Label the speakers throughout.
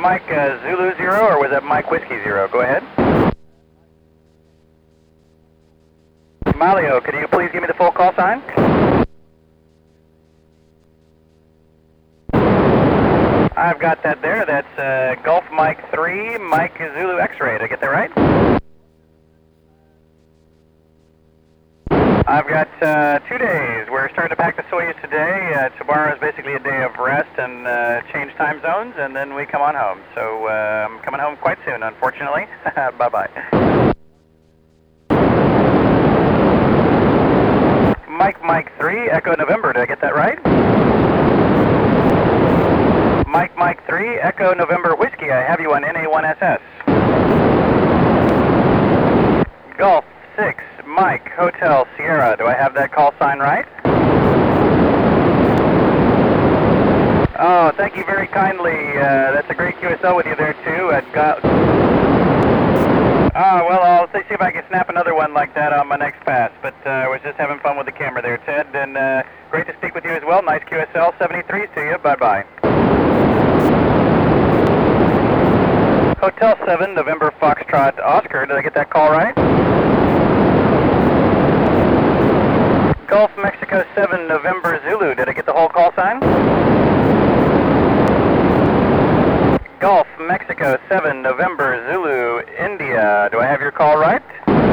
Speaker 1: Mike Zulu 0 or was that Mike Whiskey 0? Go ahead. Malio, could you please give me the full call sign? I've got that there. That's Gulf Mike 3, Mike Zulu X-ray. Did I get that right? I've got 2 days. We're starting to pack the Soyuz today. Tomorrow is basically a day of rest and change time zones, and then we come on home. So I'm coming home quite soon, unfortunately. Bye-bye. Mike 3, Echo November. Did I get that right? Mike 3, Echo November Whiskey. I have you on NA1SS. Golf 6, Mike Hotel Sierra. Do I have that call sign right? Oh, thank you very kindly. That's a great QSL with you there too. Well, I'll see if I can snap another one like that on my next pass. But I was just having fun with the camera there, Ted. And great to speak with you as well. Nice QSL 73s to you. Bye-bye. Hotel 7, November Foxtrot Oscar. Did I get that call right? Gulf Mexico 7, November Zulu. Did I get the whole call sign? Gulf Mexico 7, November Zulu, India. Do I have your call right?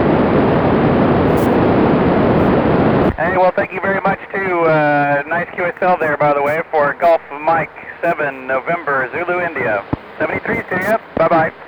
Speaker 1: Hey, well, thank you very much too. Nice QSL there, by the way, for Gulf Mike 7, November Zulu, India. 73 to you. Bye-bye.